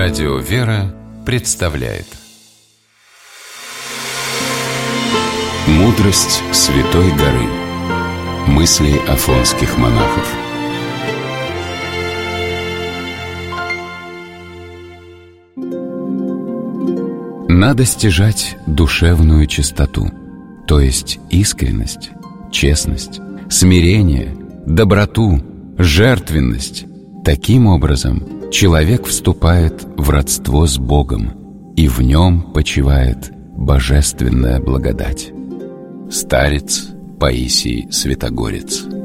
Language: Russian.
Радио «Вера» представляет «Мудрость Святой горы». Мысли афонских монахов. Надо стяжать душевную чистоту, то есть искренность, честность, смирение, доброту, жертвенность. Таким образом, человек вступает в родство с Богом, и в нем почивает божественная благодать. Старец Паисий Святогорец.